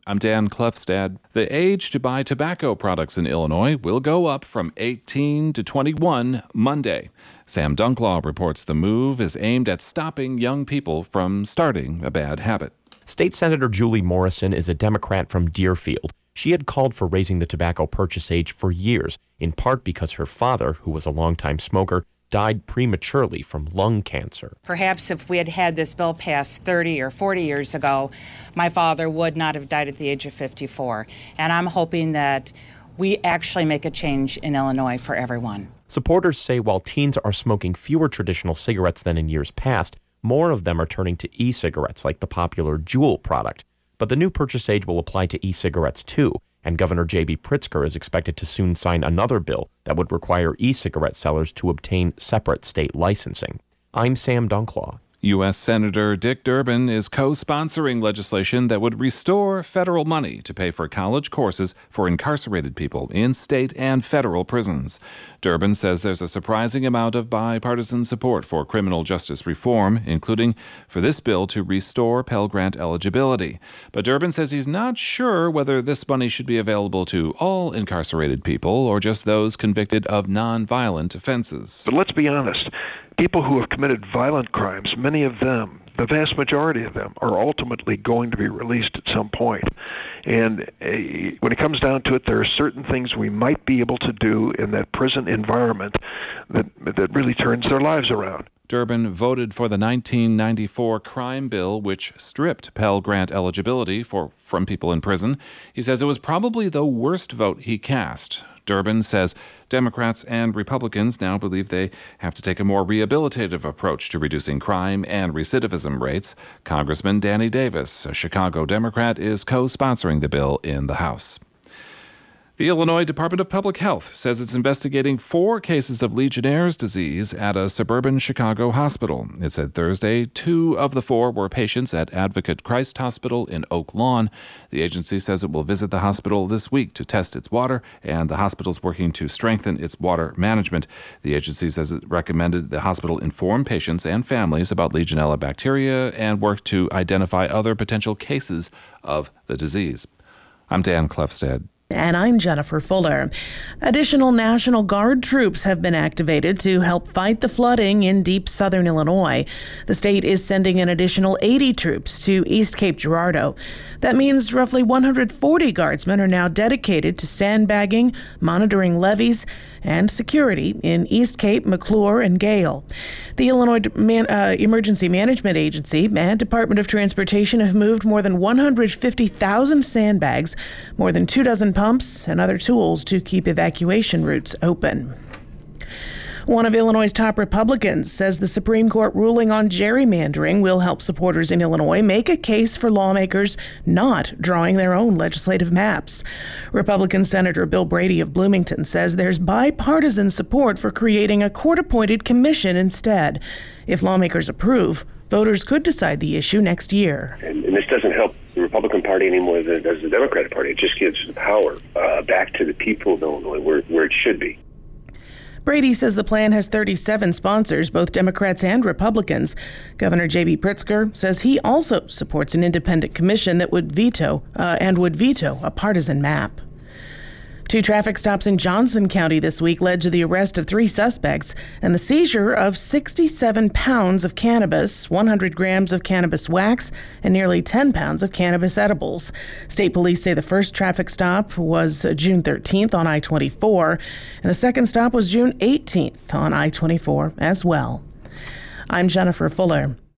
I'm Dan Klefstad. The age to buy tobacco products in Illinois will go up from 18 to 21 Monday. Sam Dunklaw reports the move is aimed at stopping young people from starting a bad habit. State Senator Julie Morrison is a Democrat from Deerfield. She had called for raising the tobacco purchase age for years, in part because her father, who was a longtime smoker, died prematurely from lung cancer. Perhaps if we had had this bill passed 30 or 40 years ago, my father would not have died at the age of 54. And I'm hoping that we actually make a change in Illinois for everyone. Supporters say while teens are smoking fewer traditional cigarettes than in years past, more of them are turning to e-cigarettes like the popular Juul product. But the new purchase age will apply to e-cigarettes too, and Governor J.B. Pritzker is expected to soon sign another bill that would require e-cigarette sellers to obtain separate state licensing. I'm Sam Dunklaw. U.S. Senator Dick Durbin is co-sponsoring legislation that would restore federal money to pay for college courses for incarcerated people in state and federal prisons. Durbin says there's a surprising amount of bipartisan support for criminal justice reform, including for this bill to restore Pell Grant eligibility. But Durbin says he's not sure whether this money should be available to all incarcerated people or just those convicted of nonviolent offenses. But let's be honest. People who have committed violent crimes, many of them, the vast majority of them, are ultimately going to be released at some point. And when it comes down to it, there are certain things we might be able to do in that prison environment that really turns their lives around. Durbin voted for the 1994 crime bill, which stripped Pell Grant eligibility from people in prison. He says it was probably the worst vote he cast. Durbin says Democrats and Republicans now believe they have to take a more rehabilitative approach to reducing crime and recidivism rates. Congressman Danny Davis, a Chicago Democrat, is co-sponsoring the bill in the House. The Illinois Department of Public Health says it's investigating 4 cases of Legionnaire's disease at a suburban Chicago hospital. It said Thursday 2 of the 4 were patients at Advocate Christ Hospital in Oak Lawn. The agency says it will visit the hospital this week to test its water, and the hospital's working to strengthen its water management. The agency says it recommended the hospital inform patients and families about Legionella bacteria and work to identify other potential cases of the disease. I'm Dan Klefstad. And I'm Jennifer Fuller. Additional National Guard troops have been activated to help fight the flooding in deep southern Illinois. The state is sending an additional 80 troops to East Cape Girardeau. That means roughly 140 guardsmen are now dedicated to sandbagging, monitoring levees, and security in East Cape, McClure, and Gale. The Illinois Emergency Management Agency and Department of Transportation have moved more than 150,000 sandbags, more than 24 pumps, and other tools to keep evacuation routes open. One of Illinois' top Republicans says the Supreme Court ruling on gerrymandering will help supporters in Illinois make a case for lawmakers not drawing their own legislative maps. Republican Senator Bill Brady of Bloomington says there's bipartisan support for creating a court-appointed commission instead. If lawmakers approve, voters could decide the issue next year. And this doesn't help the Republican Party any more than it does the Democratic Party. It just gives the power back to the people of Illinois where it should be. Brady says the plan has 37 sponsors, both Democrats and Republicans. Governor J.B. Pritzker says he also supports an independent commission that would veto a partisan map. 2 traffic stops in Johnson County this week led to the arrest of 3 suspects and the seizure of 67 pounds of cannabis, 100 grams of cannabis wax, and nearly 10 pounds of cannabis edibles. State police say the first traffic stop was June 13th on I-24, and the second stop was June 18th on I-24 as well. I'm Jennifer Fuller.